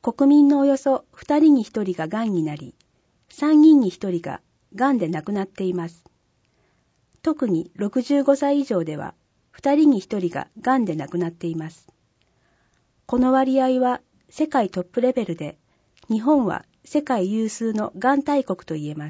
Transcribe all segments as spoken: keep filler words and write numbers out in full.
国民のおよそふたりにひとりががんになり、さんにんにひとりががんで亡くなっています。特にろくじゅうごさい以上ではふたりにひとりががんで亡くなっています。この割合は世界トップレベルで、日本は世界有数のがん大国と言えます。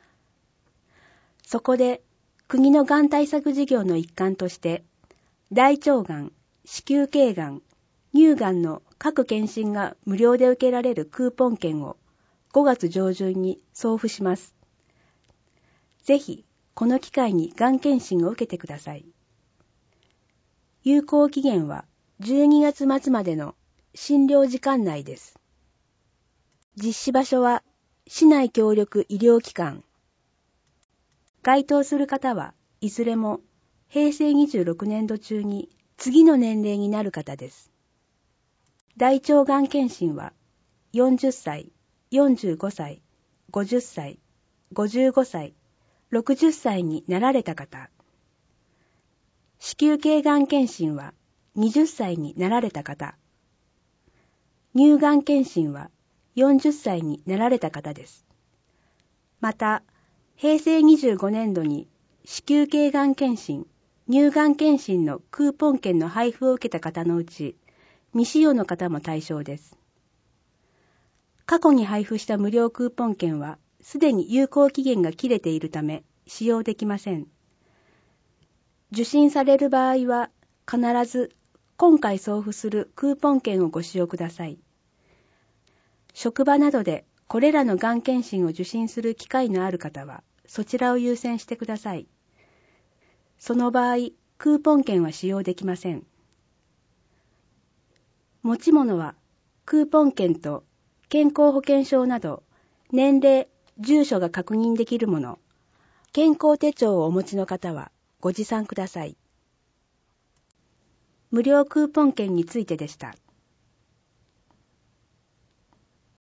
そこで国のがん対策事業の一環として、大腸がん、子宮頸がん、乳がんの各検診が無料で受けられるクーポン券をごがつ上旬に送付します。ぜひこの機会にがん検診を受けてください。有効期限はじゅうにがつ末までの診療時間内です。実施場所は市内協力医療機関。該当する方はいずれもへいせいにじゅうろくねんど中に次の年齢になる方です。大腸がん検診はよんじゅっさい、よんじゅうごさい、ごじゅっさい、ごじゅうごさい、ろくじゅっさいになられた方。子宮頸がん検診ははたちになられた方。乳がん検診はよんじゅっさいになられた方です。また、へいせいにじゅうごねんどに子宮頸がん検診、乳がん検診のクーポン券の配布を受けた方のうち、未使用の方も対象です。過去に配布した無料クーポン券は、すでに有効期限が切れているため、使用できません。受診される場合は、必ず今回送付するクーポン券をご使用ください。職場などでこれらのがん検診を受診する機会のある方は、そちらを優先してください。その場合、クーポン券は使用できません。持ち物は、クーポン券と健康保険証など、年齢、住所が確認できるもの、健康手帳をお持ちの方はご持参ください。無料クーポン券についてでした。